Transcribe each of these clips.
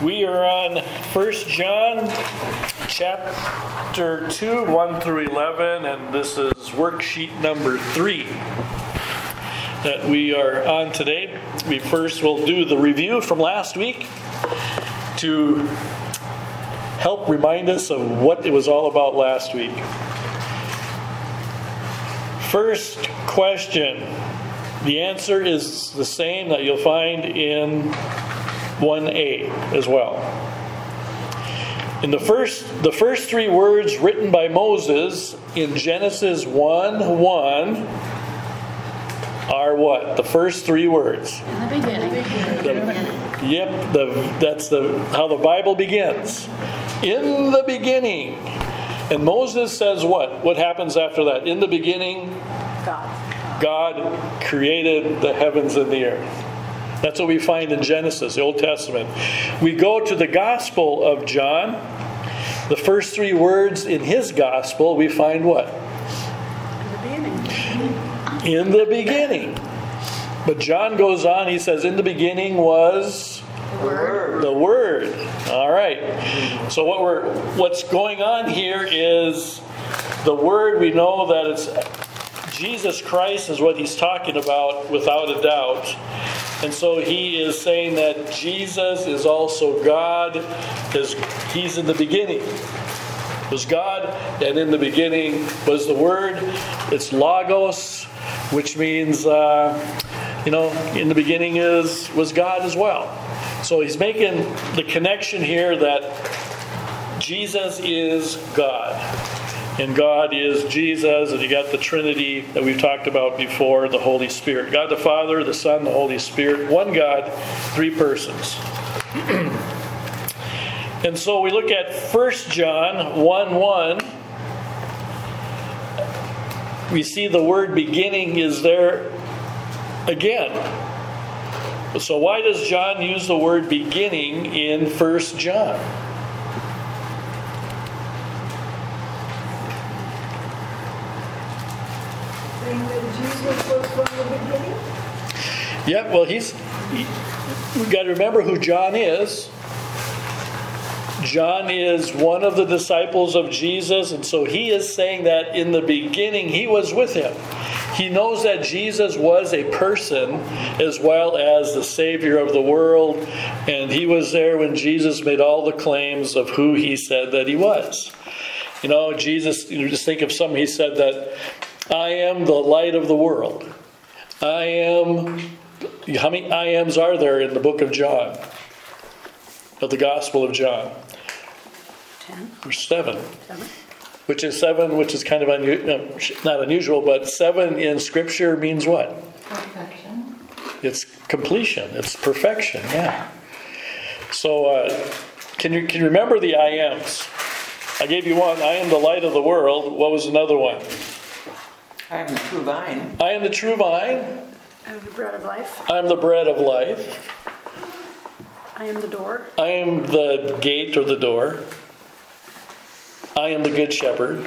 We are on 1 John chapter 2, 1 through 11, and this is worksheet number 3 that we are on today. We first will do the review from last week to help remind us of what it was all about last week. First question. The answer is the same that you'll find in 1a as well. In the first three words written by Moses in Genesis 1:1 are what? The first three words. In the beginning. That's how the Bible begins. In the beginning. And Moses says what? What happens after that? In the beginning, God created the heavens and the earth. That's what we find in Genesis, the Old Testament. We go to the Gospel of John. The first three words in his Gospel, we find what? In the beginning. But John goes on, he says, in the beginning was the Word. All right. So what's going on here is the Word. We know that it's Jesus Christ is what he's talking about without a doubt. And so he is saying that Jesus is also God, because he's in the beginning. It was God, and in the beginning was the Word. It's Logos, which means, in the beginning was God as well. So he's making the connection here that Jesus is God. And God is Jesus, and you got the Trinity that we've talked about before, the Holy Spirit. God the Father, the Son, the Holy Spirit. One God, three persons. And so we look at 1 John 1:1. We see the word beginning is there again. So why does John use the word beginning in 1 John? Yeah, well, we've got to remember who John is. John is one of the disciples of Jesus, and so he is saying that in the beginning he was with him. He knows that Jesus was a person as well as the Savior of the world, and he was there when Jesus made all the claims of who he said that he was. Jesus, just think of something he said that, I am the light of the world. I am. How many I ams are there in the book of John? Of the Gospel of John? 10. There's 7. Which is 7, which is kind of not unusual, but 7 in Scripture means what? Perfection. It's completion. It's perfection. Yeah. So, can you remember the I ams? I gave you one. I am the light of the world. What was another one? I am the true vine. I am the true vine. I am the bread of life. I am the bread of life. I am the door. I am the gate or the door. I am the good shepherd.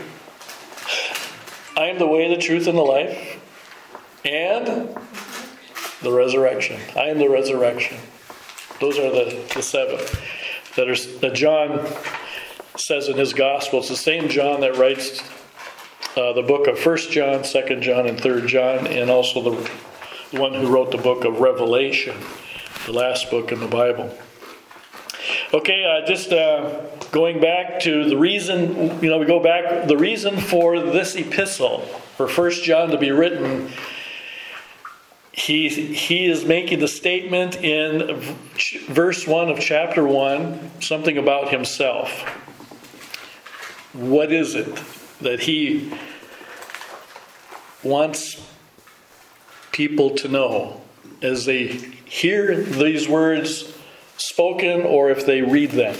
I am the way, the truth, and the life. And the resurrection. I am the resurrection. Those are the 7 that John says in his gospel. It's the same John that writes the book of 1 John, 2 John, and 3 John, and also the one who wrote the book of Revelation, the last book in the Bible. Okay, just going back to the reason, the reason for this epistle, for 1 John to be written, he is making the statement in verse 1 of chapter 1, something about himself. What is it that he wants people to know as they hear these words spoken or if they read them?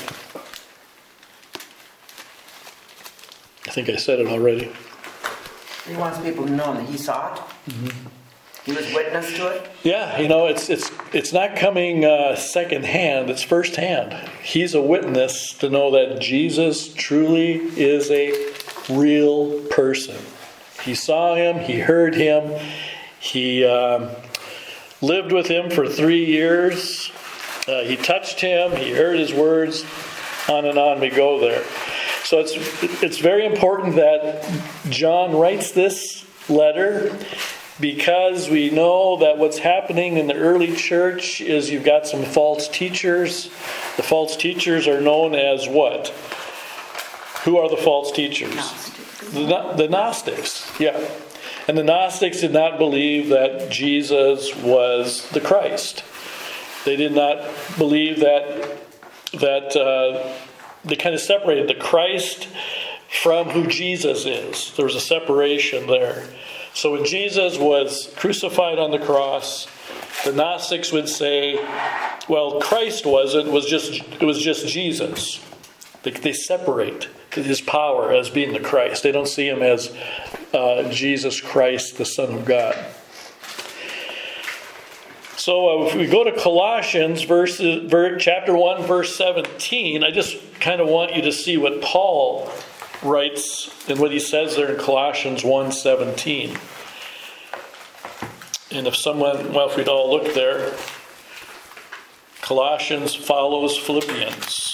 I think I said it already. He wants people to know that he saw it. Mm-hmm. He was witness to it. Yeah, it's not coming secondhand, it's firsthand. He's a witness to know that Jesus truly is a real person. He saw him, he heard him, he lived with him for 3 years, He touched him. He heard his words. On and on we go there. So it's very important that John writes this letter, because we know that what's happening in the early church is you've got some false teachers. The false teachers are known as what? Who are the false teachers? The Gnostics. Yeah. And the Gnostics did not believe that Jesus was the Christ. They did not believe that they kind of separated the Christ from who Jesus is. There was a separation there. So when Jesus was crucified on the cross, the Gnostics would say, well, Christ wasn't, it was just Jesus. They separate his power as being the Christ. They don't see him as Jesus Christ, the Son of God. So if we go to Colossians chapter 1, verse 17, I just kind of want you to see what Paul writes and what he says there in Colossians 1:17. And if we'd all look there, Colossians follows Philippians.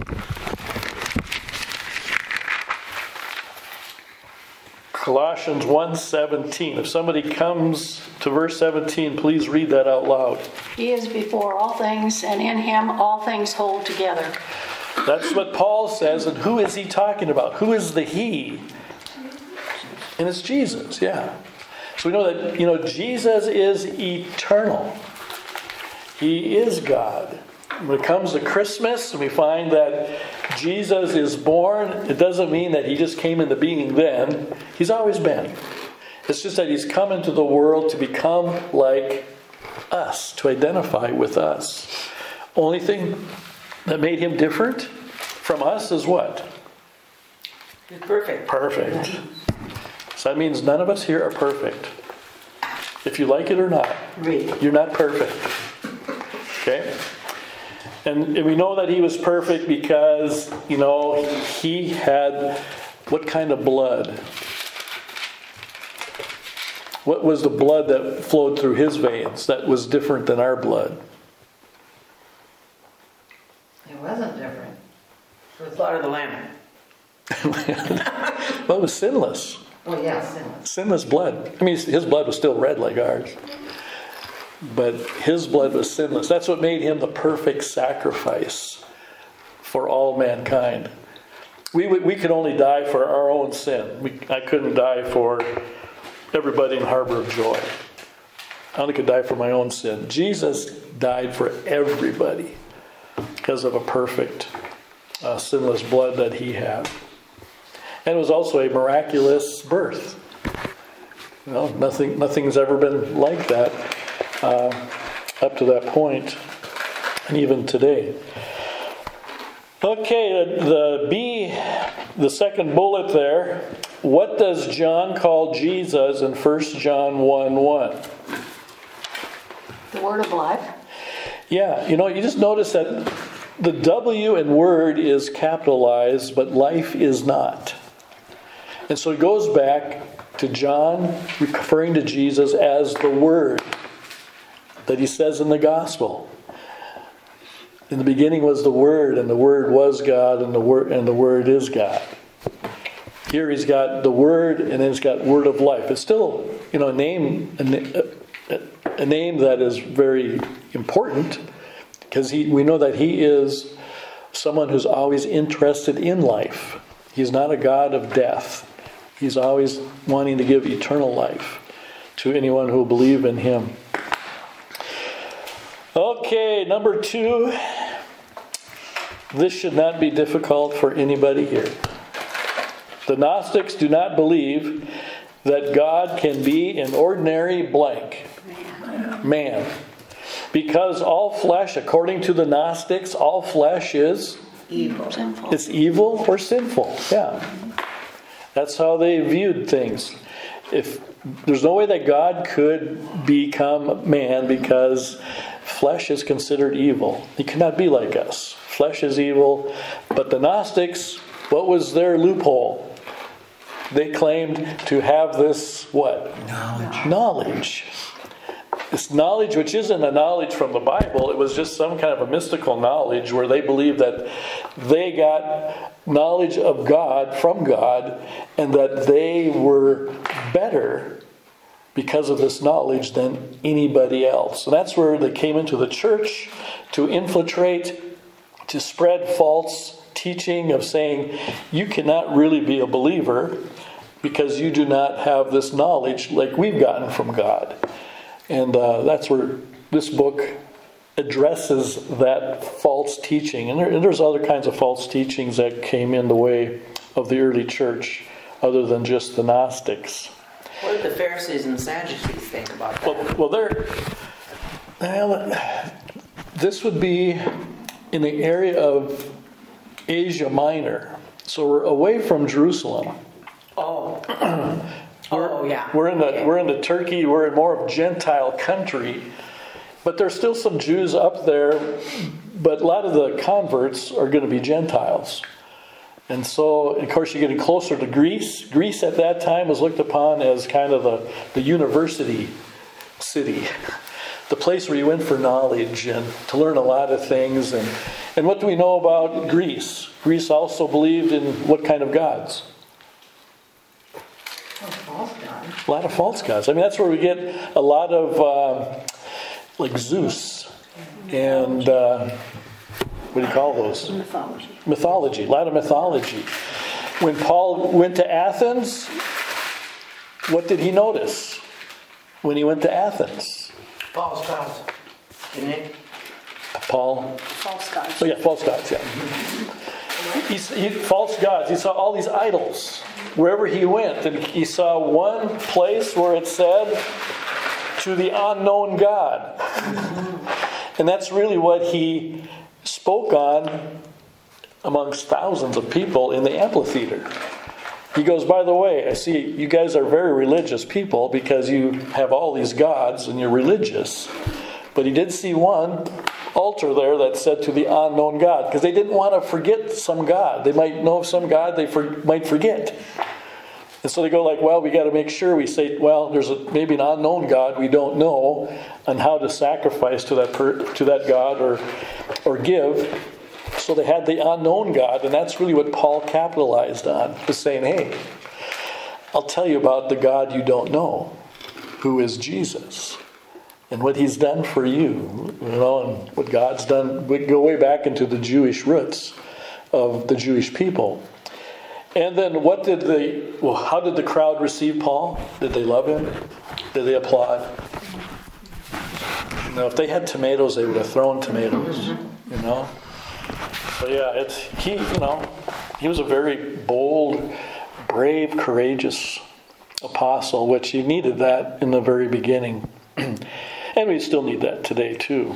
Colossians 1:17. If somebody comes to verse 17, please read that out loud. He is before all things, and in him all things hold together. That's what Paul says, and who is he talking about? Who is the he? And it's Jesus, yeah. So we know that, Jesus is eternal. He is God. When it comes to Christmas, and we find that Jesus is born, it doesn't mean that he just came into being then. He's always been. It's just that he's come into the world to become like us, to identify with us. Only thing that made him different from us is what? He's perfect. Perfect. So that means none of us here are perfect. If you like it or not, you're not perfect. Okay? And we know that he was perfect because, he had what kind of blood? What was the blood that flowed through his veins that was different than our blood? It wasn't different. It was the blood of the Lamb. Well, it was sinless. Well, yeah, sinless. Sinless blood. I mean, his blood was still red like ours. But his blood was sinless. That's what made him the perfect sacrifice for all mankind. We could only die for our own sin. I couldn't die for everybody in Harbor of Joy. I only could die for my own sin. Jesus died for everybody because of a perfect, sinless blood that he had. And it was also a miraculous birth. Nothing's ever been like that. Up to that point, and even today. Okay, the second bullet there. What does John call Jesus in 1 John 1:1? The word of life. Yeah, you just notice that the W in word is capitalized, but life is not. And so it goes back to John referring to Jesus as the Word that he says in the gospel. In the beginning was the Word, and the Word was God, and the Word is God. Here he's got the Word, and then he's got Word of life. It's still, a name that is very important, because we know that he is someone who's always interested in life. He's not a God of death. He's always wanting to give eternal life to anyone who will believe in him. Okay, number 2. This should not be difficult for anybody here. The Gnostics do not believe that God can be an ordinary blank. Man. Because all flesh, according to the Gnostics, all flesh is Evil. Sinful. it's evil or sinful. Yeah. That's how they viewed things. If there's no way that God could become man, because flesh is considered evil. He cannot be like us. Flesh is evil. But the Gnostics, what was their loophole? They claimed to have this what? Knowledge. Knowledge. this knowledge, which isn't a knowledge from the Bible, it was just some kind of a mystical knowledge where they believed that they got knowledge of God from God and that they were better because of this knowledge than anybody else. And that's where they came into the church to infiltrate, to spread false teaching of saying you cannot really be a believer because you do not have this knowledge like we've gotten from God. And that's where this book addresses that false teaching. And there's other kinds of false teachings that came in the way of the early church other than just the Gnostics. What did the Pharisees and Sadducees think about that? Well, this would be in the area of Asia Minor. So we're away from Jerusalem. Oh. Yeah. We're in the Turkey. We're in more of Gentile country, but there's still some Jews up there. But a lot of the converts are going to be Gentiles, and so of course you're getting closer to Greece. Greece at that time was looked upon as kind of the university city, the place where you went for knowledge and to learn a lot of things. And what do we know about Greece? Greece also believed in what kind of gods? False God. A lot of false gods. I mean, that's where we get a lot of, like Zeus and, what do you call those? Mythology. Mythology. A lot of mythology. When Paul went to Athens, what did he notice when he went to Athens? False gods. Didn't it? Paul? False gods. Oh, yeah, false gods, yeah. False gods. He saw all these idols wherever he went, and he saw one place where it said, "To the unknown God." And that's really what he spoke on amongst thousands of people in the amphitheater. He goes, "By the way, I see you guys are very religious people because you have all these gods and you're religious." But he did see one altar there that said "To the unknown God," because they didn't want to forget some God. They might know of some God they might forget. And so they go like, well, we got to make sure we say, well, there's maybe an unknown God we don't know on how to sacrifice to that God or give. So they had the unknown God, and that's really what Paul capitalized on, was saying, hey, I'll tell you about the God you don't know, who is Jesus. And what he's done for you, and what God's done. We go way back into the Jewish roots of the Jewish people. And then how did the crowd receive Paul? Did they love him? Did they applaud? If they had tomatoes, they would have thrown tomatoes, So yeah, he was a very bold, brave, courageous apostle, which he needed that in the very beginning. And we still need that today too.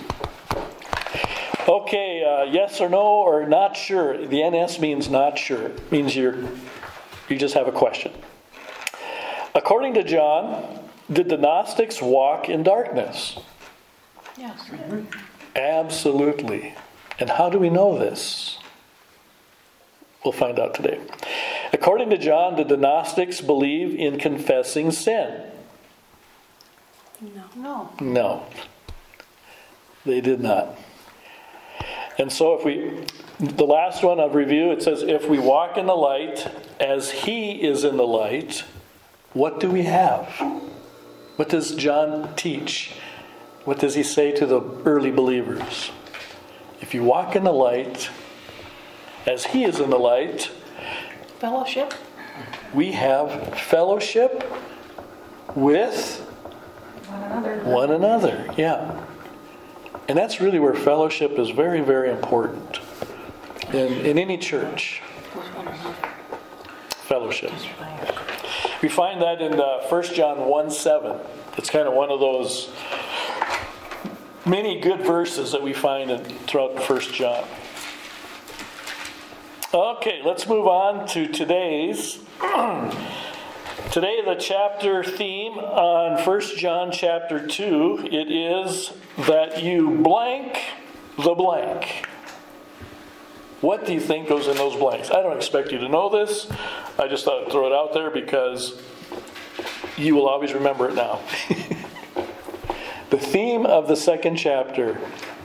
Okay, yes or no or not sure. The NS means not sure. It means you just have a question. According to John, did the Gnostics walk in darkness? Yes. Absolutely. And how do we know this? We'll find out today. According to John, did the Gnostics believe in confessing sin? No. No. They did not. And so the last one of review, it says, if we walk in the light as he is in the light, what do we have? What does John teach? What does he say to the early believers? If you walk in the light as he is in the light, Fellowship. we have fellowship with one another. Yeah. And that's really where fellowship is very, very important in any church. Fellowship. We find that in 1 John 1:7. It's kind of one of those many good verses that we find throughout 1 John. Okay, let's move on to today's. Today, the chapter theme on 1 John chapter 2, it is that you blank the blank. What do you think goes in those blanks? I don't expect you to know this. I just thought I'd throw it out there because you will always remember it now. The theme of the second chapter,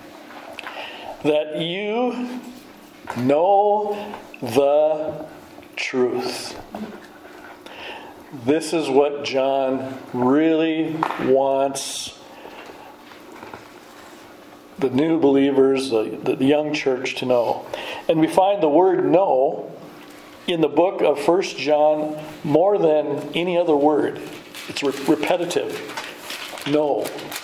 that you know the truth. This is what John really wants the new believers, the young church to know. And we find the word know in the book of 1 John more than any other word. It's repetitive. Know.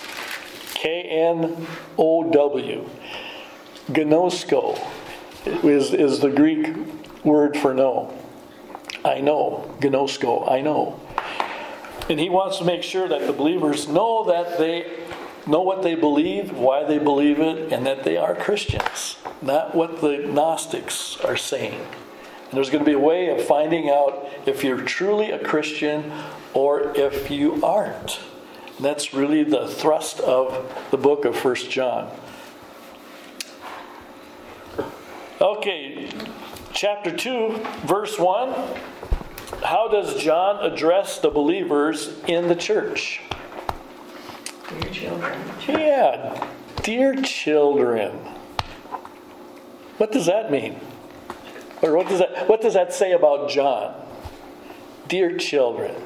K-N-O-W. Gnosko is the Greek word for know. I know. Gnosko. I know. And he wants to make sure that the believers know that they know what they believe, why they believe it, and that they are Christians. Not what the Gnostics are saying. And there's going to be a way of finding out if you're truly a Christian or if you aren't. And that's really the thrust of the book of 1 John. Okay, chapter 2, verse 1. How does John address the believers in the church? Dear children. Yeah, dear children. What does that mean? Or what does that say about John? Dear children.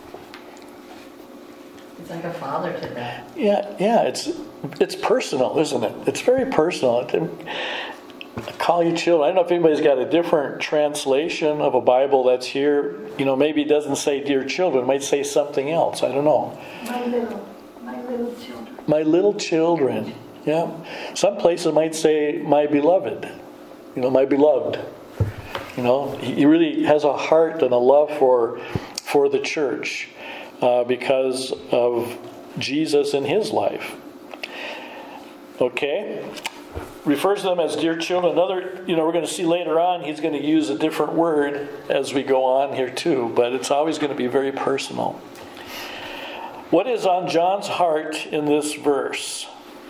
It's like a father to them. Yeah, it's personal, isn't it? It's very personal. I call you children. I don't know if anybody's got a different translation of a Bible that's here. Maybe it doesn't say dear children. It might say something else. I don't know. My little children. My little children. Yeah. Some places might say my beloved. My beloved. He really has a heart and a love for the church because of Jesus in his life. Okay? Refers to them as dear children. Another, we're going to see later on, he's going to use a different word as we go on here too, but it's always going to be very personal. What is on John's heart in this verse?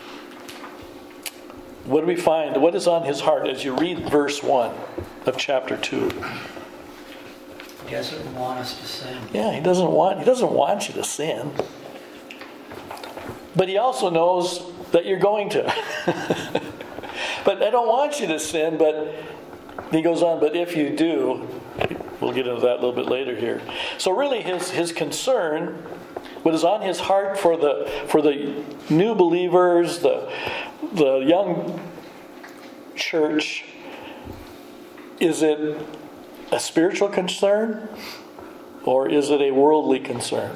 What do we find? What is on his heart as you read verse 1 of chapter 2? He doesn't want us to sin. Yeah, he doesn't want you to sin. But he also knows that you're going to. But I don't want you to sin, but he goes on, but if you do, we'll get into that a little bit later here. So really his concern, what is on his heart for the new believers, the young church, is it a spiritual concern or is it a worldly concern?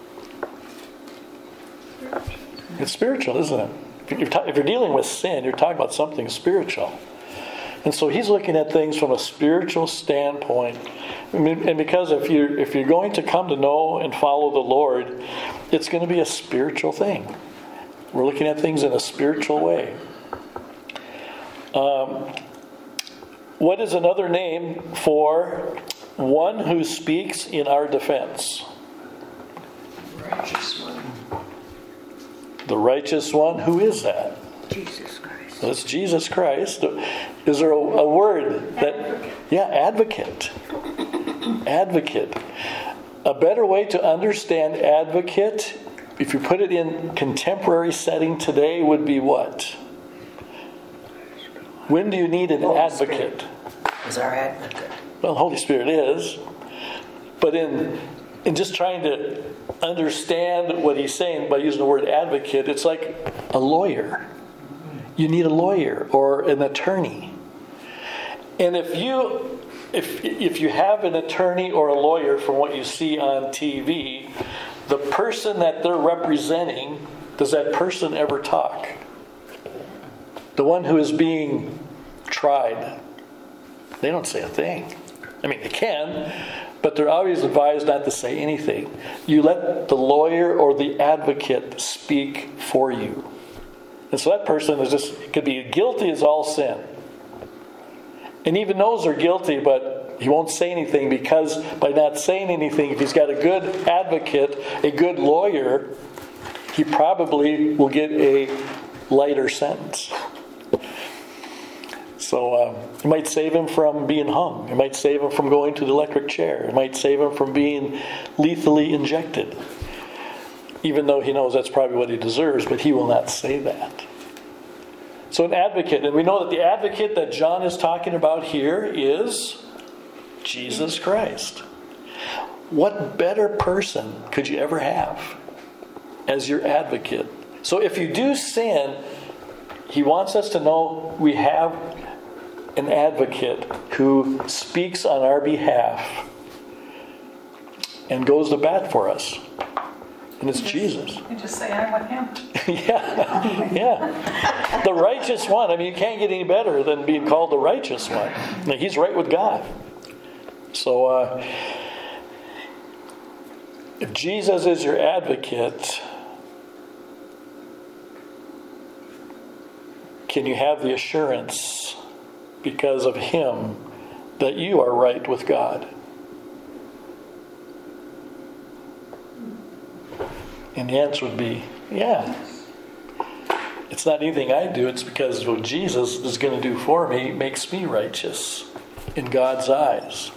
It's spiritual, isn't it? If you're dealing with sin, you're talking about something spiritual. And so he's looking at things from a spiritual standpoint. And because if you're going to come to know and follow the Lord, it's going to be a spiritual thing. We're looking at things in a spiritual way. What is another name for one who speaks in our defense? Righteous one. The righteous one. Who is that? Jesus Christ. That's Jesus Christ. Is there a word that... Advocate. Advocate. A better way to understand advocate, if you put it in contemporary setting today, would be what? When do you need an advocate? Is our advocate. Well, Holy Spirit is. But in just trying to understand what he's saying by using the word advocate, it's like a lawyer. You need a lawyer or an attorney. And if you have an attorney or a lawyer from what you see on TV, the person that they're representing, does that person ever talk? The one who is being tried, they don't say a thing. I mean, they can, but they're always advised not to say anything. You let the lawyer or the advocate speak for you. And so that person could be guilty as all sin. And even knows they're guilty, but he won't say anything because by not saying anything, if he's got a good advocate, a good lawyer, he probably will get a lighter sentence. So it might save him from being hung. It might save him from going to the electric chair. It might save him from being lethally injected. even though he knows that's probably what he deserves, but he will not say that. So an advocate, and we know that the advocate that John is talking about here is Jesus Christ. What better person could you ever have as your advocate? So if you do sin, he wants us to know we have an advocate who speaks on our behalf and goes to bat for us. And it's Jesus. You just say, I'm with him. Yeah. The righteous one. I mean, you can't get any better than being called the righteous one. Now, he's right with God. So, if Jesus is your advocate, can you have the assurance because of him that you are right with God? And the answer would be, yeah. It's not anything I do, it's because what Jesus is going to do for me makes me righteous in God's eyes.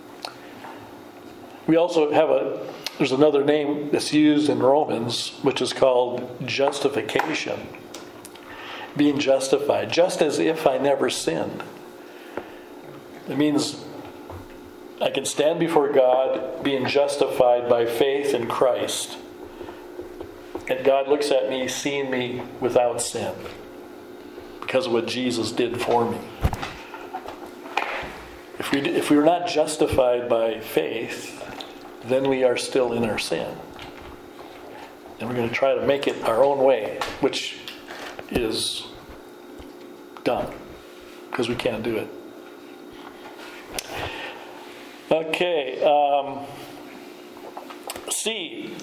We also have there's another name that's used in Romans, which is called justification. Being justified, just as if I never sinned. It means I can stand before God being justified by faith in Christ. And God looks at me, seeing me without sin because of what Jesus did for me. If we were not justified by faith, then we are still in our sin. And we're going to try to make it our own way, which is dumb because we can't do it. Okay. C.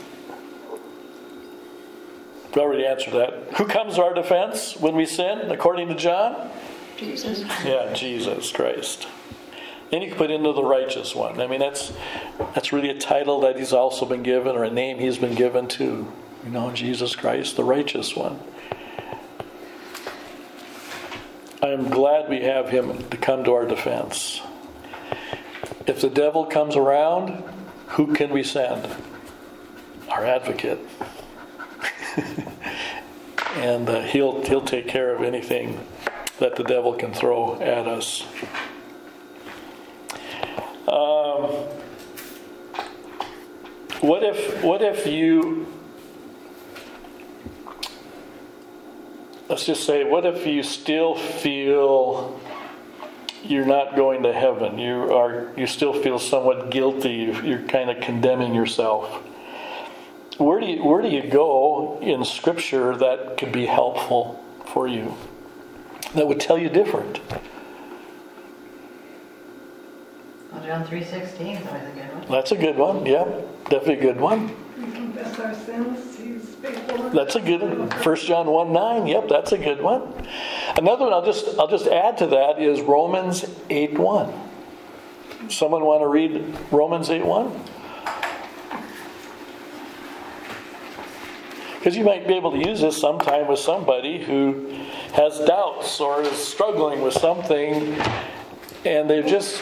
We already answered that. Who comes to our defense when we sin, according to John? Jesus. Yeah, Jesus Christ. Then you can put into the righteous one. I mean, that's really a title that he's also been given, or a name he's been given to. You know, Jesus Christ, the righteous one. I am glad we have him to come to our defense. If the devil comes around, who can we send? Our advocate. And he'll take care of anything that the devil can throw at us. What if you, let's just say, what if you still feel you're not going to heaven? You still feel somewhat guilty. You're kind of condemning yourself. Where do you go in Scripture that could be helpful for you? That would tell you different. Well, John 3:16 is always a good one. That's a good one. Yeah, definitely a good one. We confess our sins. He's faithful. That's a good one. 1 John 1:9. Yep, that's a good one. Another one I'll just add to that is Romans 8:1. Someone want to read Romans 8:1? Because you might be able to use this sometime with somebody who has doubts or is struggling with something, and they're just,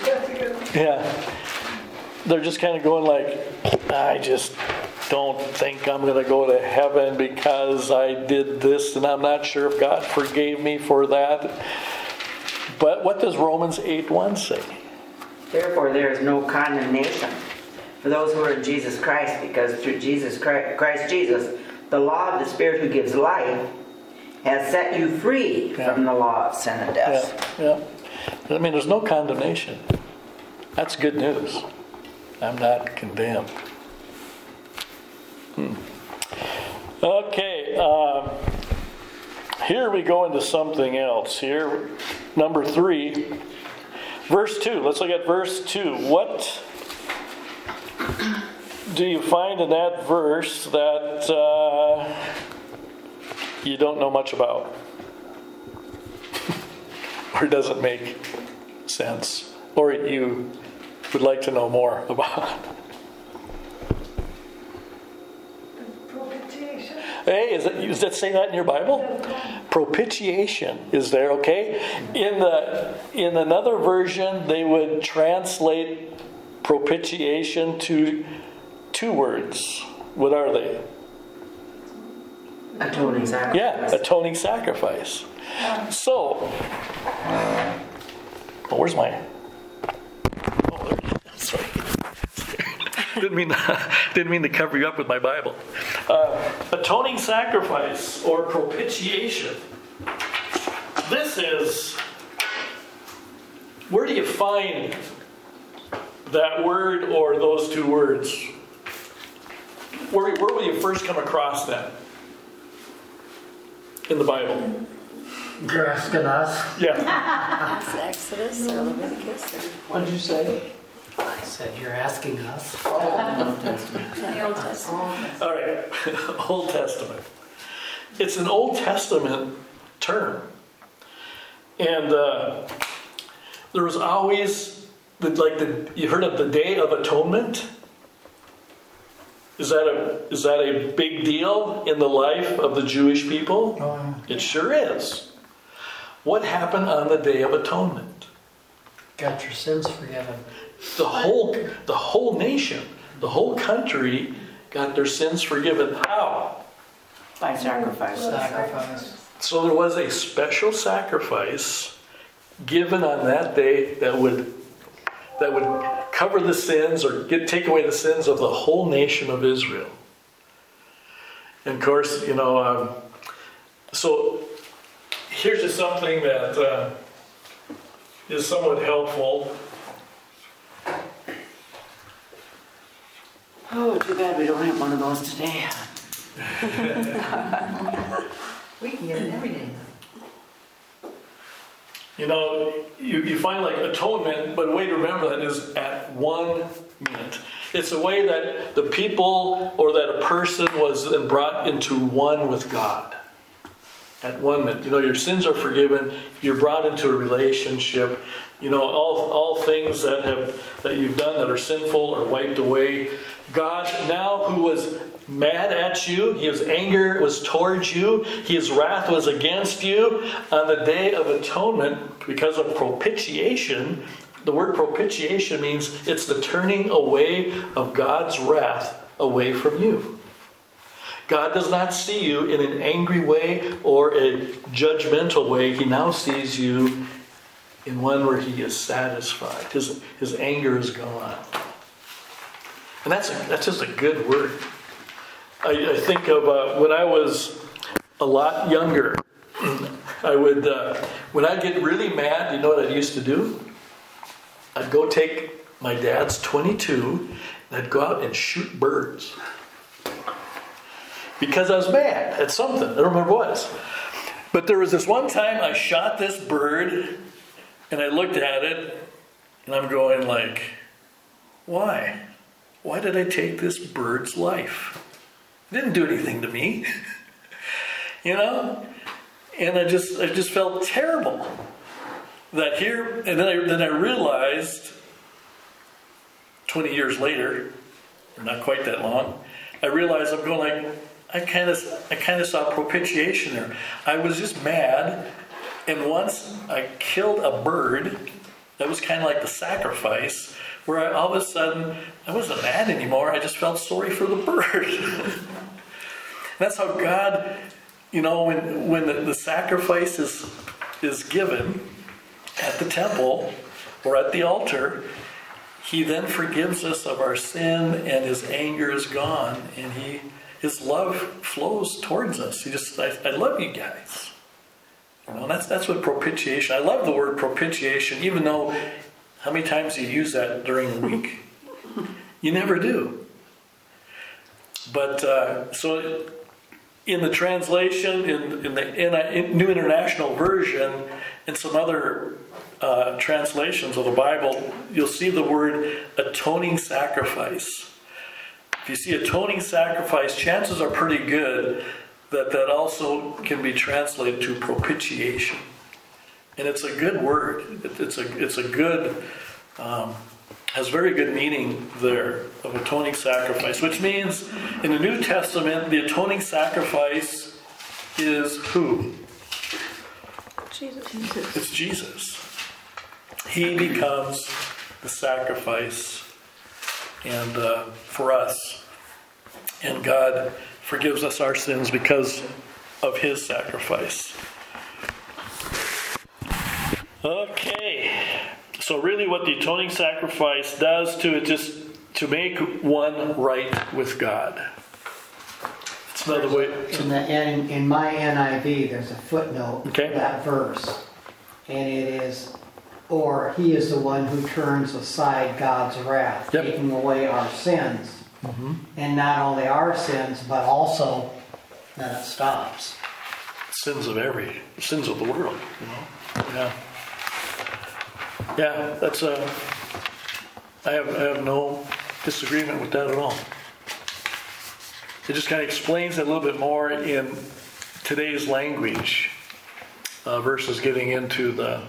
they're just kind of going like, I just don't think I'm going to go to heaven because I did this, and I'm not sure if God forgave me for that. But what does Romans 8:1 say? Therefore, there is no condemnation for those who are in Jesus Christ, because through Jesus Christ Jesus, the law of the Spirit who gives life has set you free from the law of sin and death. Yeah. I mean, there's no condemnation. That's good news. I'm not condemned. Okay. Here we go into something else. Here, number 3, verse 2. Let's look at verse 2. What do you find in that verse that you don't know much about? Or doesn't make sense? Or you would like to know more about? Propitiation. Hey, does that say that in your Bible? Propitiation is there, okay? In another version, they would translate propitiation to 2 words. What are they? Atoning sacrifice. Yeah, atoning sacrifice. So, where's my? Oh, there it is. Sorry. Didn't mean to cover you up with my Bible. Atoning sacrifice or propitiation. This is, where do you find that word or those two words? Where will you first come across that in the Bible? You're asking us? Yeah. It's Exodus or Leviticus. What did you say? I said you're asking us. The Old Testament. All right. Old Testament. It's an Old Testament term. And there was always, you heard of the Day of Atonement? Is that a big deal in the life of the Jewish people? It sure is. What happened on the Day of Atonement? Got your sins forgiven. The whole nation, the whole country got their sins forgiven. How? By sacrifice. Sacrifice. So there was a special sacrifice given on that day that would cover the sins or take away the sins of the whole nation of Israel. And of course, so here's just something that is somewhat helpful. Oh, too bad we don't have one of those today. We can get it every day. You find like atonement, but a way to remember that is at 1 minute. It's a way that the people or that a person was then brought into one with God. At 1 minute. Your sins are forgiven. You're brought into a relationship. All things that you've done that are sinful are wiped away. God now, who was mad at you, his anger was towards you, his wrath was against you, on the Day of Atonement, because of propitiation. The word propitiation means it's the turning away of God's wrath away from you. God does not see you in an angry way or a judgmental way. He now sees you in one where he is satisfied. His anger is gone. And that's just a good word. I think of when I was a lot younger, I would, when I'd get really mad, you know what I used to do? I'd go take my dad's .22 and I'd go out and shoot birds. Because I was mad at something. I don't remember what it was. But there was this one time I shot this bird and I looked at it and I'm going like, why? Why did I take this bird's life? It didn't do anything to me. And I just felt terrible. That here, and then I realized 20 years later, or not quite that long, I realized I'm going like, I kind of saw propitiation there. I was just mad, and once I killed a bird, that was kind of like the sacrifice, where all of a sudden I wasn't mad anymore. I just felt sorry for the bird. That's how God, when the sacrifice is given at the temple or at the altar, he then forgives us of our sin, and his anger is gone, and his love flows towards us. I love you guys. That's what propitiation. I love the word propitiation, even though how many times you use that during the week? You never do. But so in the translation, in the New International Version, and some other translations of the Bible, you'll see the word atoning sacrifice. If you see atoning sacrifice, chances are pretty good that also can be translated to propitiation. And it's a good word. It's a good, has very good meaning there of atoning sacrifice, which means in the New Testament, the atoning sacrifice is who? Jesus. It's Jesus. He becomes the sacrifice and for us. And God forgives us our sins because of his sacrifice. Okay, so really what the atoning sacrifice does to it, just to make one right with God. It's another way. In my NIV, there's a footnote Okay. to that verse. And it is, or he is the one who turns aside God's wrath, Yep. taking away our sins. And not only our sins, but also that it stops. Sins of the world, Yeah. Yeah, that's I have no disagreement with that at all. It just kind of explains it a little bit more in today's language versus getting into the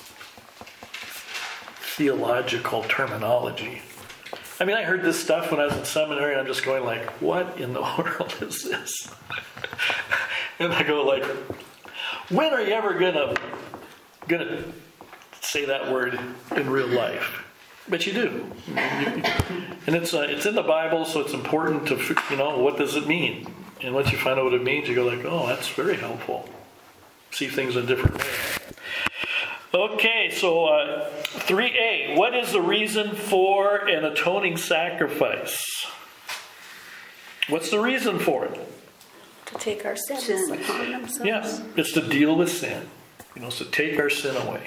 theological terminology. I mean, I heard this stuff when I was in seminary, and I'm just going like, what in the world is this? And I go like, when are you ever gonna say that word in real life? But you do. And it's in the Bible, so it's important to, what does it mean? And once you find out what it means, you go like, oh, that's very helpful. See things in a different way. Okay, so 3A, what is the reason for an atoning sacrifice? What's the reason for it? To take our sins Sin. upon themselves. Yeah, it's to deal with sin. It's to take our sin away.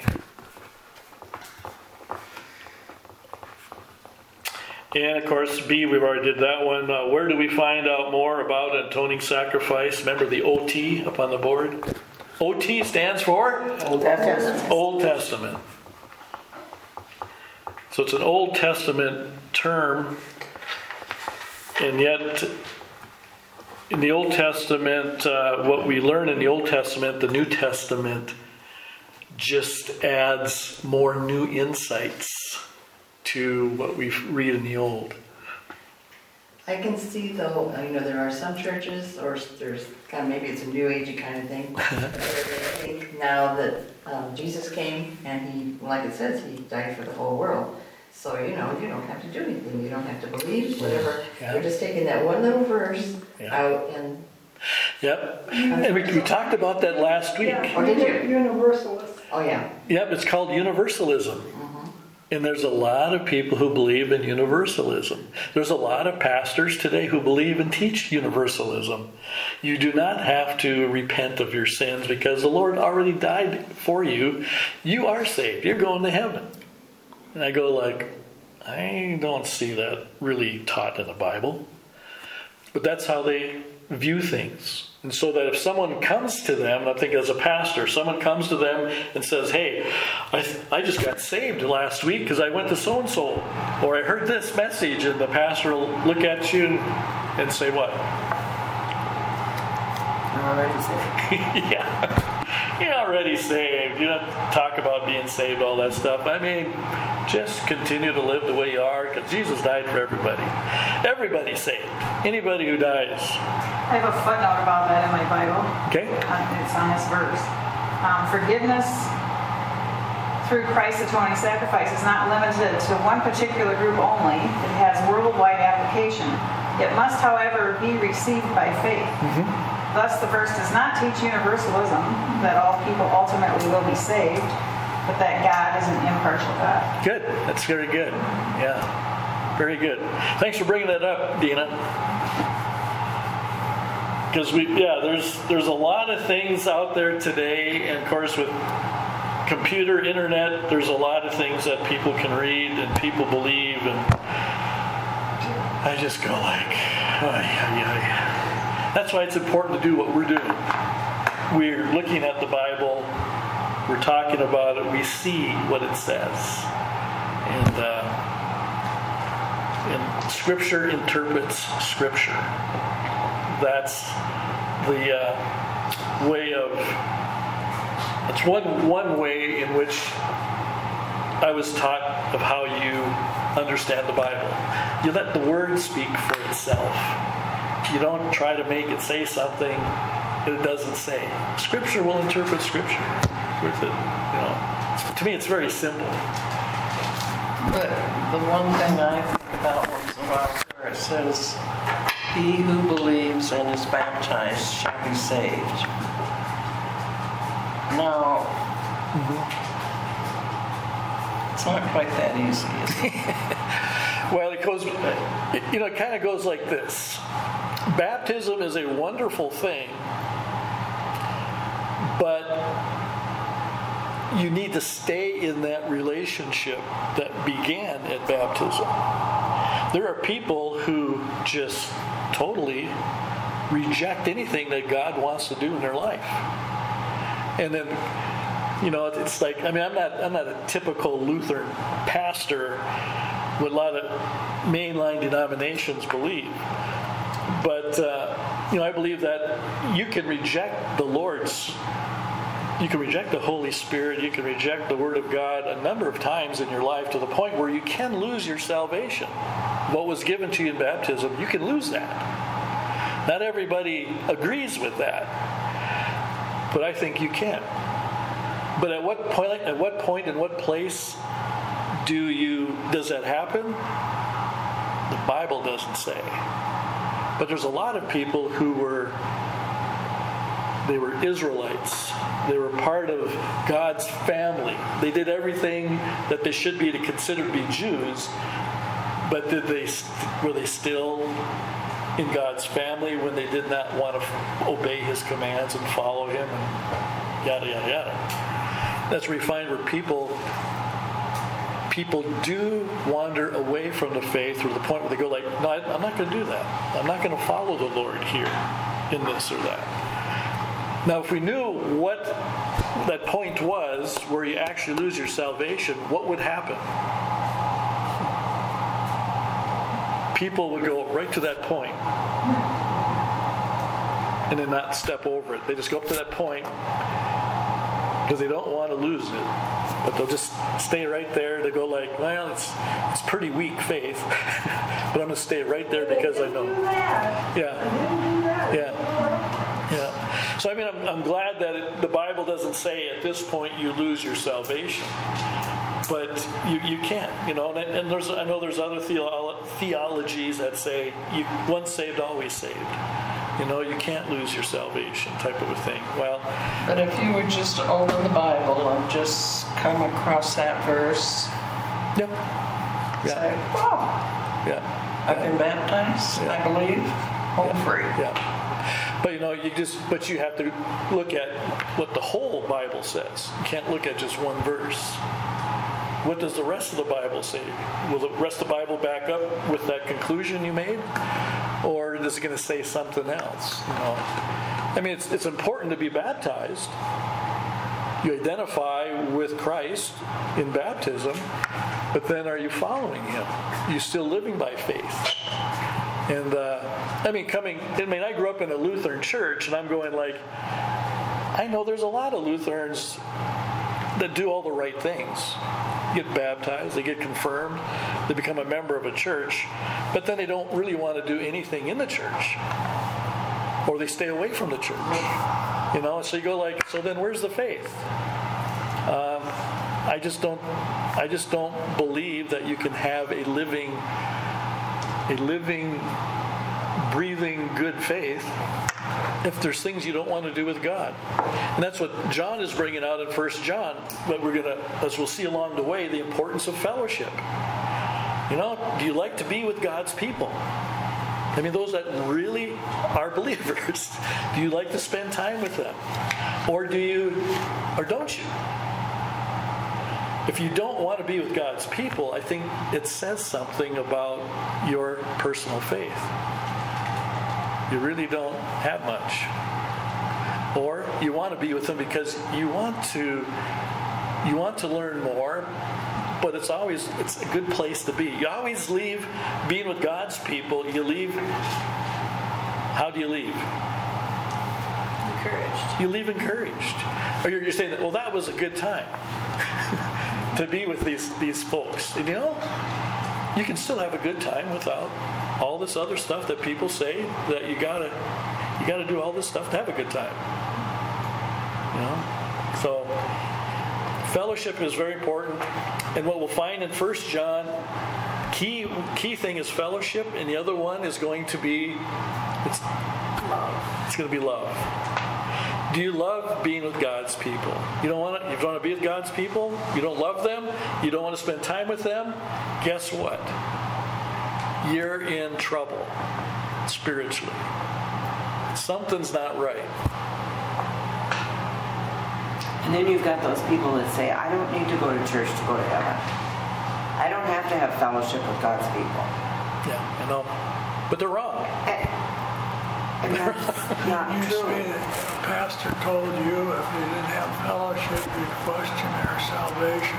And of course, B, we've already did that one. Where do we find out more about an atoning sacrifice? Remember the OT up on the board? OT stands for? Old Testament. Old Testament. So it's an Old Testament term, and yet in the Old Testament, what we learn in the Old Testament, the New Testament just adds more new insights to what we read in the Old. I can see though, there are some churches, or there's kind of, maybe it's a new agey kind of thing, where they think now that Jesus came and he, like it says, he died for the whole world. So, you don't have to do anything. You don't have to believe, whatever. Yeah. We're just taking that one little verse Yeah. out and... Yep. And we talked about that last week. Yeah, Oh, did you? Universalist. Oh, yeah. Yep, it's called universalism. And there's a lot of people who believe in universalism. There's a lot of pastors today who believe and teach universalism. You do not have to repent of your sins because the Lord already died for you. You are saved. You're going to heaven. And I go like, I don't see that really taught in the Bible. But that's how they view things. And so that if someone comes to them, I think as a pastor, someone comes to them and says, hey, I just got saved last week because I went to so-and-so, or I heard this message, and the pastor will look at you and say what? You're already saved. Yeah, you're already saved. You don't talk about being saved, all that stuff. I mean, just continue to live the way you are because Jesus died for everybody. Everybody's saved. Anybody who dies. I have a footnote about that in my Bible. Okay? It's on this verse. Forgiveness through Christ's atoning sacrifice is not limited to one particular group only. It has worldwide application. It must, however, be received by faith. Thus, the verse does not teach universalism, that all people ultimately will be saved, but that God is an impartial God. Good. That's very good. Yeah. Very good. Thanks for bringing that up, Dina. Because there's a lot of things out there today, and of course with computer, internet, there's a lot of things that people can read and people believe, and I just go like, ay, ay, ay. That's why it's important to do what we're doing. We're looking at the Bible, we're talking about it, we see what it says, and Scripture interprets Scripture. That's the way of. It's one way in which I was taught of how you understand the Bible. You let the Word speak for itself. You don't try to make it say something it doesn't say. Scripture will interpret Scripture. With it, to me, it's very simple. But the one thing I think about once in a while where it says He who believes and is baptized shall be saved. Now, it's not quite that easy, is it? Well, it goes, it kind of goes like this. Baptism is a wonderful thing, but you need to stay in that relationship that began at baptism. There are people who just totally reject anything that God wants to do in their life. And then, it's like, I'm not a typical Lutheran pastor what a lot of mainline denominations believe. But, I believe that you can reject the you can reject the Holy Spirit, you can reject the Word of God a number of times in your life to the point where you can lose your salvation. What was given to you in baptism, you can lose that. Not everybody agrees with that, but I think you can. But at what point, in what place does that happen? The Bible doesn't say. But there's a lot of people who were Israelites. They were part of God's family. They did everything that they should be to consider to be Jews. But were they still in God's family when they did not want to obey His commands and follow Him and yada yada yada? That's where we find where people do wander away from the faith to the point where they go like, no, I'm not going to do that. I'm not going to follow the Lord here in this or that. Now, if we knew what that point was where you actually lose your salvation, what would happen? People would go right to that point and then not step over it. They just go up to that point because they don't want to lose it. But they'll just stay right there. They go like, well, it's pretty weak faith, but I'm going to stay right there because I know. Yeah. So I'm glad that the Bible doesn't say at this point you lose your salvation, but you can't, And I know there's other theologies that say once saved, always saved. You can't lose your salvation, type of a thing. Well, but if you would just open the Bible and just come across that verse, say, I've been baptized, I believe, home free. Yeah. But you have to look at what the whole Bible says. You can't look at just one verse. What does the rest of the Bible say? Will the rest of the Bible back up with that conclusion you made? Or is it going to say something else? It's important to be baptized. You identify with Christ in baptism, but then are you following Him? Are you still living by faith? And I grew up in a Lutheran church, and I'm going like, I know there's a lot of Lutherans that do all the right things. Get baptized, they get confirmed, they become a member of a church, but then they don't really want to do anything in the church, or they stay away from the church. So you go like, so then where's the faith? I just don't believe that you can have a living, breathing good faith if there's things you don't want to do with God. And that's what John is bringing out in 1 John. But as we'll see along the way, the importance of fellowship. Do you like to be with God's people? Those that really are believers. Do you like to spend time with them? Or don't you? If you don't want to be with God's people, I think it says something about your personal faith. You really don't have much. Or you want to be with them because you want to learn more, but it's a good place to be. You always leave being with God's people, you leave. How do you leave? Encouraged. You leave encouraged. Or you're saying that, well, that was a good time to be with these folks. And you can still have a good time without all this other stuff that people say that you gotta do all this stuff to have a good time. So fellowship is very important. And what we'll find in 1 John key thing is fellowship, and the other one is going to be it's going to be love. Do you love being with God's people? You don't want to be with God's people? You don't love them? You don't want to spend time with them? Guess what? You're in trouble spiritually. Something's not right. And then you've got those people that say, I don't need to go to church to go to heaven. I don't have to have fellowship with God's people. Yeah, I know. But they're wrong. And that's not You true. say that if a pastor told you if you didn't have fellowship, you'd question their salvation.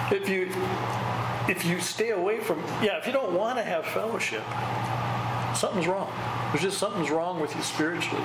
If you stay away from, if you don't want to have fellowship, something's wrong. There's just something's wrong with you spiritually.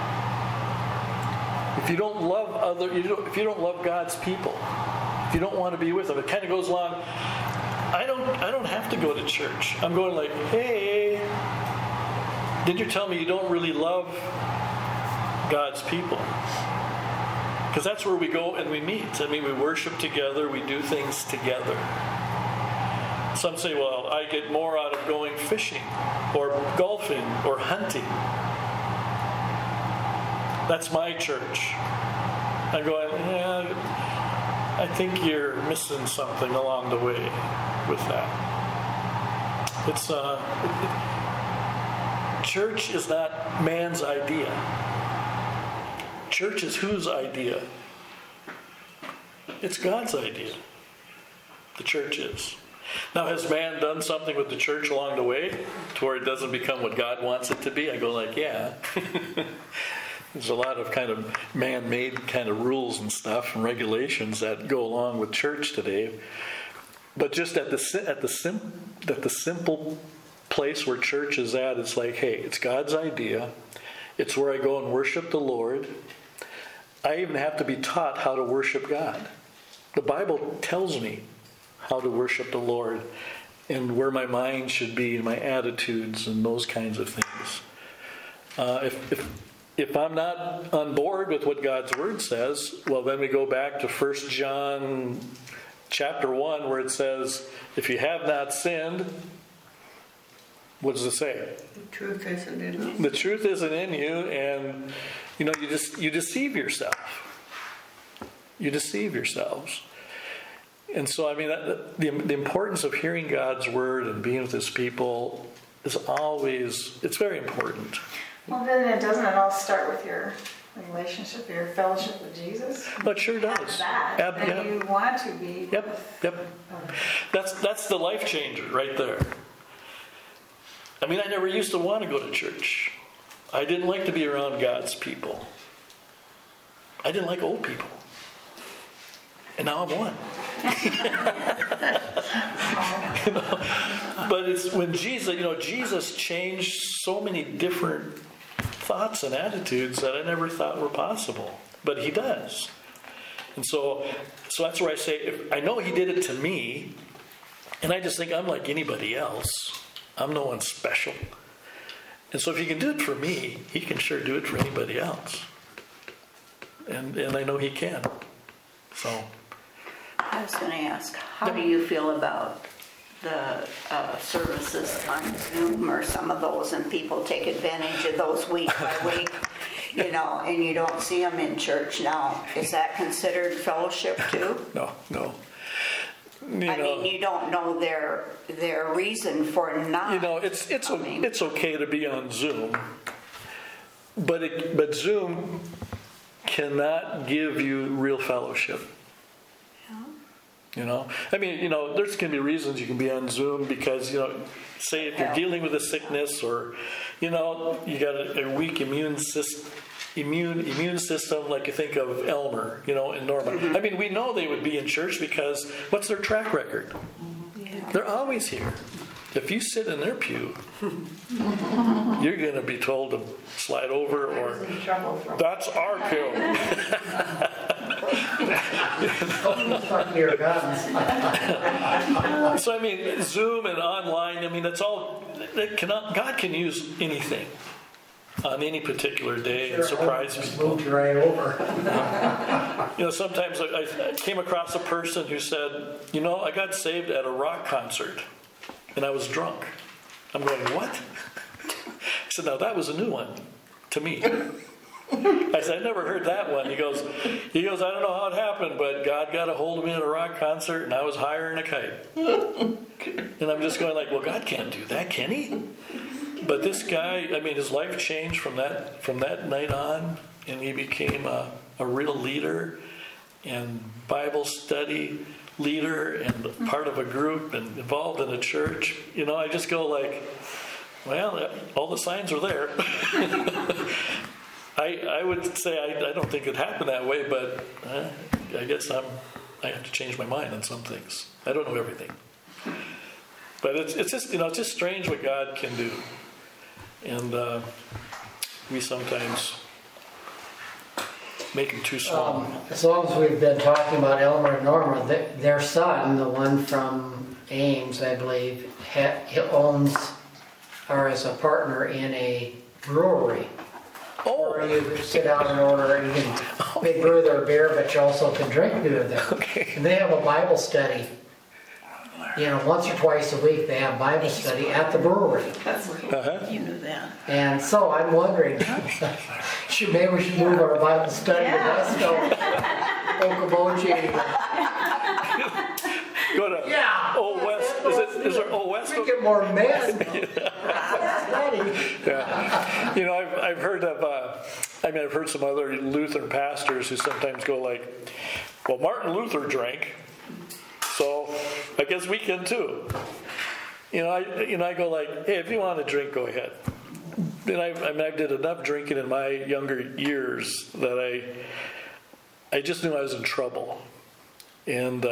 If you don't love if you don't love God's people, if you don't want to be with them, it kind of goes along. I don't have to go to church. I'm going like, hey, did you tell me you don't really love God's people? Because that's where we go and we meet. I mean, we worship together, we do things together. Some say, well, I get more out of going fishing or golfing or hunting. That's my church. I'm going, I think you're missing something along the way with that. It's church is not man's idea. Church is whose idea? It's God's idea. The church is. Now, has man done something with the church along the way to where it doesn't become what God wants it to be? I go like, yeah. There's a lot of kind of man-made kind of rules and stuff and regulations that go along with church today. But just at the simple place where church is at, it's like, hey, it's God's idea. It's where I go and worship the Lord. I even have to be taught how to worship God. The Bible tells me how to worship the Lord and where my mind should be and my attitudes and those kinds of things. If I'm not on board with what God's Word says, well, then we go back to 1 John chapter 1 where it says, if you have not sinned, what does it say? The truth isn't in you. The truth isn't in you, and you deceive yourself. You deceive yourselves. And so, I mean, the importance of hearing God's Word and being with His people is always, it's very important. Well, then doesn't it all start with your relationship, your fellowship with Jesus? But sure does. Then you want to be. Yep. That's the life changer right there. I mean, I never used to want to go to church. I didn't like to be around God's people. I didn't like old people. And now I'm one. But it's when Jesus changed so many different thoughts and attitudes that I never thought were possible. But He does. And so that's where I say, I know He did it to me, and I just think I'm like anybody else. I'm no one special. And so if He can do it for me, He can sure do it for anybody else. And I know He can. So I was going to ask, how do you feel about the services on Zoom or some of those, and people take advantage of those week by week, and you don't see them in church now? Is that considered fellowship too? No. I mean, you don't know their reason for not. It's okay to be on Zoom, but Zoom cannot give you real fellowship. I mean, there's going to be reasons you can be on Zoom because, say if you're dealing with a sickness or, you got a weak immune system, like you think of Elmer, and Norma. I mean, we know they would be in church because what's their track record? Yeah. They're always here. If you sit in their pew, you're going to be told to slide over or that's our pew. So I mean, Zoom and online, I mean, that's all. God can use anything on any particular day and surprise people. Moved right over. Sometimes I came across a person who said, I got saved at a rock concert. and I was drunk. I'm going, what? I said, now that was a new one to me. I said, I never heard that one. He goes, I don't know how it happened, but God got a hold of me at a rock concert, and I was higher than a kite. And I'm just going like, well, God can't do that, can he? But this guy, I mean, his life changed from that night on, and he became a real leader and Bible study leader and part of a group and involved in a church. You know, I just go like, well, all the signs are there. I would say I don't think it happened that way, but I guess I have to change my mind on some things. I don't know everything. But it's just, it's just strange what God can do. And we sometimes make him too small. As long as we've been talking about Elmer and Norma, their son, the one from Ames, I believe, he owns or is a partner in a brewery. Or you sit down and order, you can they brew their beer, but you also can drink beer there. Okay. And they have a Bible study. Once or twice a week they have Bible study at the brewery. You knew that. And so I'm wondering, maybe we should move our Bible study to Wesco, Okoboji. Go to Old West. Is there Old West? We get more men. Yeah. I've heard of. I've heard some other Lutheran pastors who sometimes go like, "Well, Martin Luther drank, so I guess we can too." I go like, "Hey, if you want to drink, go ahead." And I did enough drinking in my younger years that I just knew I was in trouble, and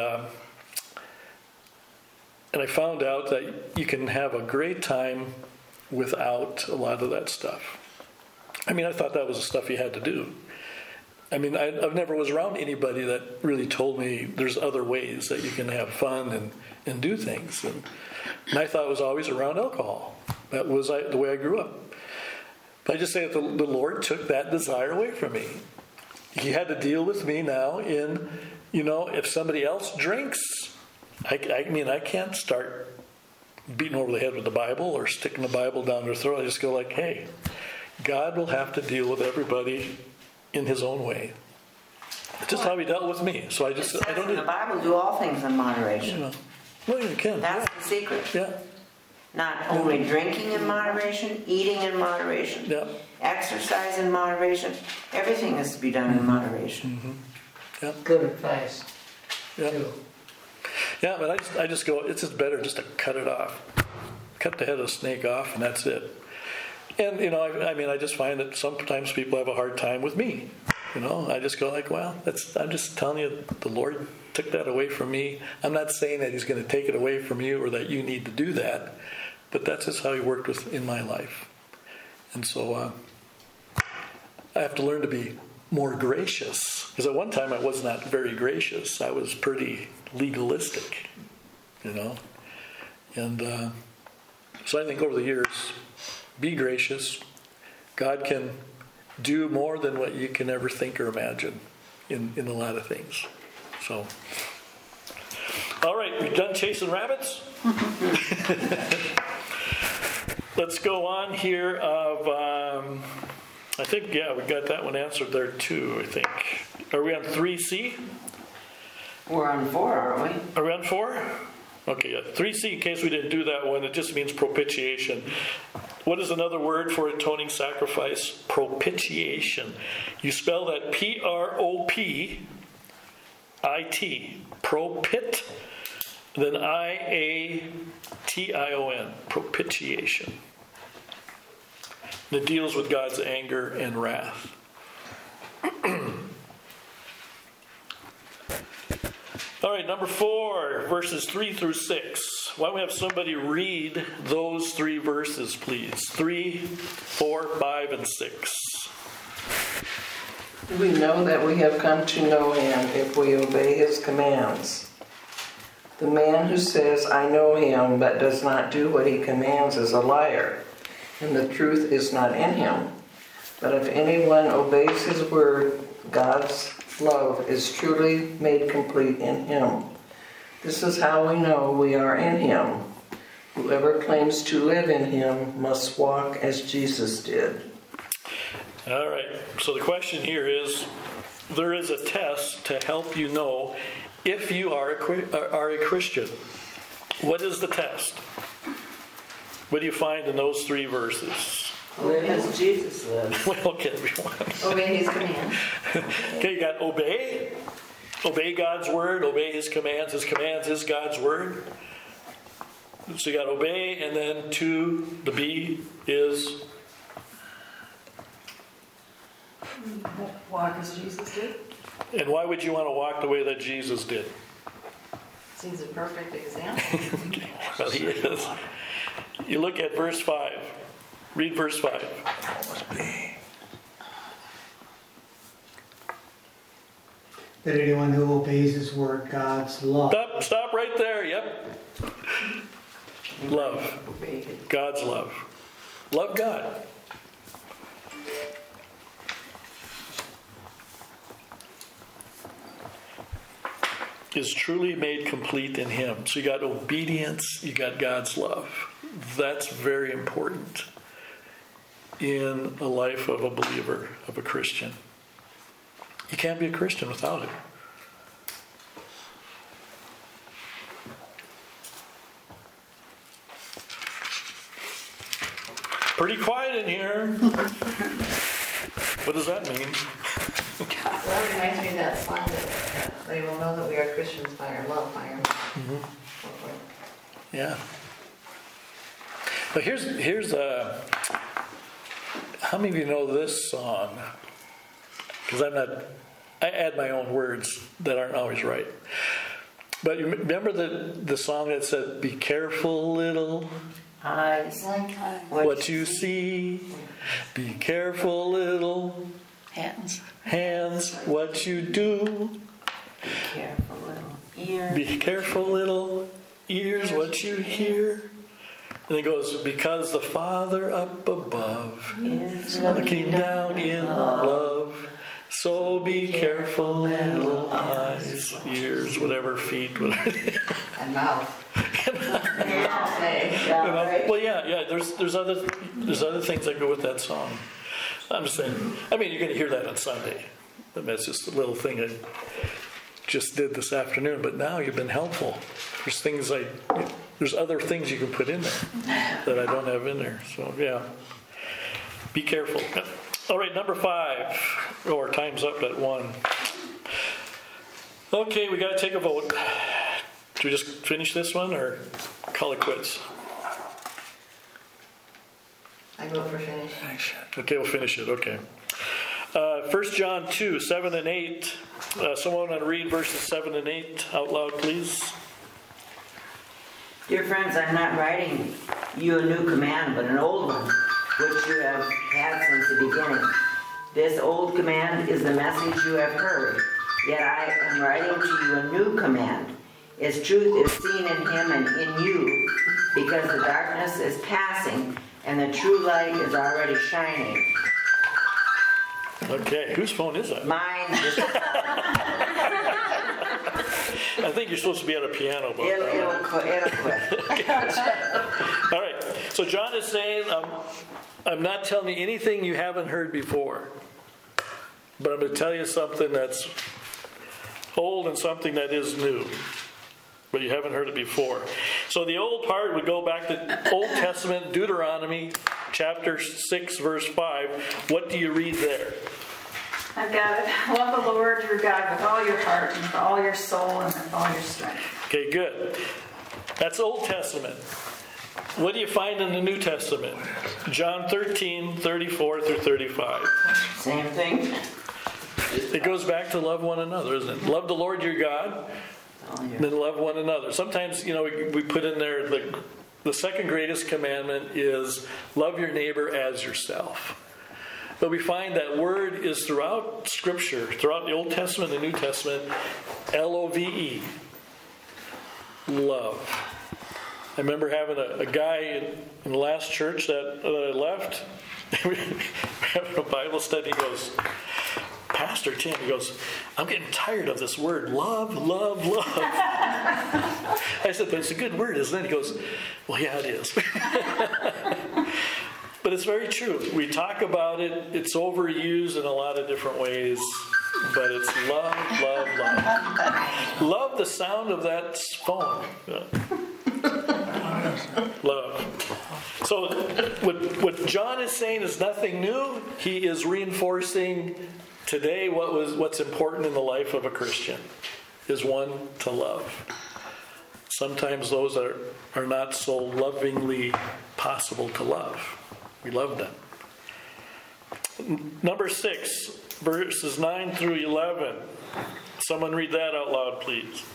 I found out that you can have a great time without a lot of that stuff. I thought that was the stuff you had to do. I never was around anybody that really told me there's other ways that you can have fun and do things. And I thought it was always around alcohol. That was the way I grew up. But I just say that the Lord took that desire away from me. He had to deal with me now in, if somebody else drinks, I can't start beating over the head with the Bible or sticking the Bible down their throat. I just go like, hey, God will have to deal with everybody in his own way. It's just how he dealt with me. So I don't. In the Bible, do all things in moderation. Well, you can. That's the secret. Yeah. Not only drinking in moderation, eating in moderation, exercise in moderation. Everything is to be done in moderation. Mm-hmm. Yeah. Good advice. Yeah. Yeah, but I just go, it's just better just to cut it off. Cut the head of the snake off, and that's it. And, I just find that sometimes people have a hard time with me. I just go like, well, I'm just telling you, the Lord took that away from me. I'm not saying that he's going to take it away from you or that you need to do that, but that's just how he worked in my life. And so I have to learn to be more gracious. Because at one time I was not very gracious. I was pretty legalistic, And so I think over the years, be gracious. God can do more than what you can ever think or imagine in a lot of things. So, all right, we've done chasing rabbits. Let's go on here I think, we got that one answered there too, I think. Are we on 3C? We're on 4, aren't we? Are we on 4? Okay, 3C, in case we didn't do that one, it just means propitiation. What is another word for atoning sacrifice? Propitiation. You spell that P-R-O-P-I-T. Propit, then I-A-T-I-O-N. Propitiation. It deals with God's anger and wrath. All right, number 4, verses 3 through 6. Why don't we have somebody read those 3 verses, please? 3, 4, 5, and 6. We know that we have come to know him if we obey his commands. The man who says, I know him, but does not do what he commands is a liar, and the truth is not in him. But if anyone obeys his word, God's love is truly made complete in him. This is how we know we are in him. Whoever claims to live in him must walk as Jesus did. All right. So the question here is, there is a test to help you know if you are a Christian. What is the test? What do you find in those 3 verses? Live as Jesus lives. Well, okay, everyone. Obey his command. Okay, you got obey. Obey God's word. Obey his commands. His commands is God's word. So you got obey, and then 2, the B is... Walk as Jesus did. And why would you want to walk the way that Jesus did? He's a perfect example. Well, he is. You look at verse 5. Read verse 5. That anyone who obeys his word, God's love. Stop right there. Yep. Love. God's love. Love God. Is truly made complete in him. So you got obedience, you got God's love. That's very important in a life of a believer, of a Christian. You can't be a Christian without it. Pretty quiet in here. What does that mean? Well, it reminds me of that song that they will know that we are Christians by our love, by our love. Mm-hmm. Yeah. But here's how many of you know this song? Because I add my own words that aren't always right. But you remember the song that said, "Be careful, little Eyes. what you see. Be careful, little hands, what you do. Be careful, little ears. Be careful, little ears, what you hear." And it goes, "Because the Father up above Is looking down in love. So be careful, little eyes, ears, whatever, feet, whatever." And mouth. Well, yeah. There's other things that go with that song. I'm just saying. I mean, you're going to hear that on Sunday. And that's just a little thing I just did this afternoon. But now you've been helpful. There's other things you can put in there that I don't have in there. So yeah, be careful. All right, number 5. Our time's up at 1. Okay, we got to take a vote. Should we just finish this one or call it quits? I vote for finish. Okay, we'll finish it. Okay. 1 John 2, 7 and 8. Someone want to read verses 7 and 8 out loud, please? Dear friends, I'm not writing you a new command, but an old one, which you have had since the beginning. This old command is the message you have heard, yet I am writing to you a new command. Its truth is seen in him and in you, because the darkness is passing and the true light is already shining. Okay, whose phone is that? Mine, I think you're supposed to be at a piano. But, it'll quit. All right, so John is saying, I'm not telling you anything you haven't heard before, but I'm going to tell you something that's old and something that is new, but you haven't heard it before. So the old part would go back to Old Testament, Deuteronomy, chapter 6, verse 5. What do you read there? I've got it. Love the Lord your God with all your heart and with all your soul and with all your strength. Okay, good. That's Old Testament. What do you find in the New Testament? John 13, 34 through 35. Same thing. It goes back to love one another, isn't it? Love the Lord your God, then love one another. Sometimes, we put in there the second greatest commandment is love your neighbor as yourself. But we find that word is throughout Scripture, throughout the Old Testament and the New Testament, Love. Love. I remember having a guy in the last church that I left. We were having a Bible study. He goes, "Pastor Tim," he goes, "I'm getting tired of this word, love, love, love." I said, but it's a good word, isn't it? He goes, well, yeah, it is. But it's very true. We talk about it. It's overused in a lot of different ways. But it's love, love, love. Love the sound of that phone. Love. So what John is saying is nothing new. He is reinforcing today what's important in the life of a Christian is one to love. Sometimes those are not so lovingly possible to love. We love them. Number 6, verses 9 through 11. Someone read that out loud, please.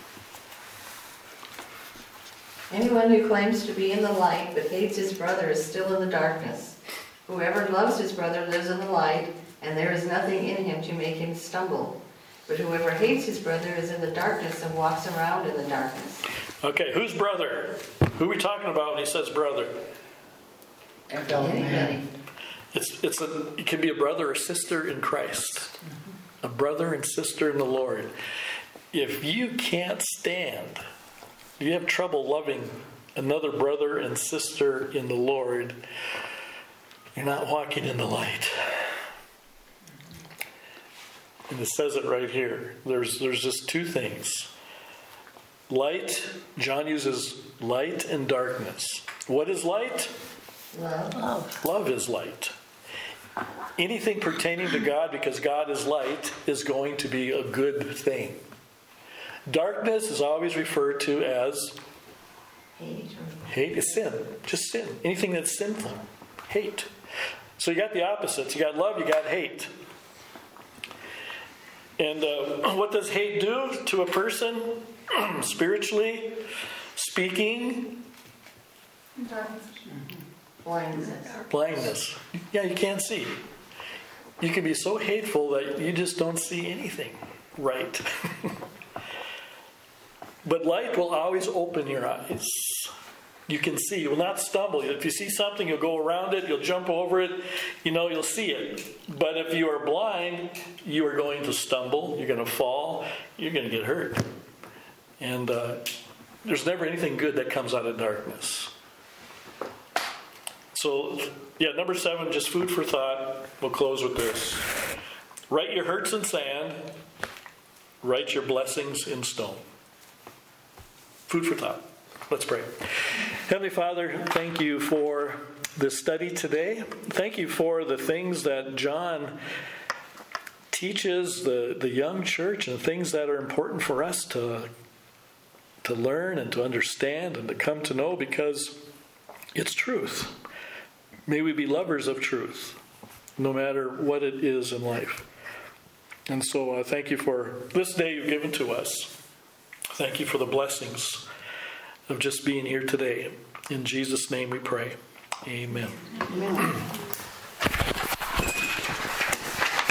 Anyone who claims to be in the light but hates his brother is still in the darkness. Whoever loves his brother lives in the light, and there is nothing in him to make him stumble. But whoever hates his brother is in the darkness and walks around in the darkness. Okay, who's brother? Who are we talking about when he says brother? Anybody. It can be a brother or sister in Christ. A brother and sister in the Lord. If you can't stand, if you have trouble loving another brother and sister in the Lord, you're not walking in the light. And it says it right here. There's just two things. Light, John uses light and darkness. What is light? Love. Love is light. Anything pertaining to God, because God is light, is going to be a good thing. Darkness is always referred to as hate is sin. Just sin. Anything that's sinful. Hate. So you got the opposites. You got love, you got hate. And what does hate do to a person? Spiritually speaking? Blindness. Yeah, you can't see. You can be so hateful that you just don't see anything right. But light will always open your eyes. You can see. You will not stumble. If you see something, you'll go around it. You'll jump over it. You'll see it. But if you are blind, you are going to stumble. You're going to fall. You're going to get hurt. And there's never anything good that comes out of darkness. So, number 7, just food for thought. We'll close with this. Write your hurts in sand. Write your blessings in stone. Food for thought. Let's pray. Heavenly Father, thank you for this study today. Thank you for the things that John teaches the young church and the things that are important for us to learn and to understand and to come to know, because it's truth. May we be lovers of truth, no matter what it is in life. And so thank you for this day you've given to us. Thank you for the blessings of just being here today. In Jesus' name we pray. Amen. Amen.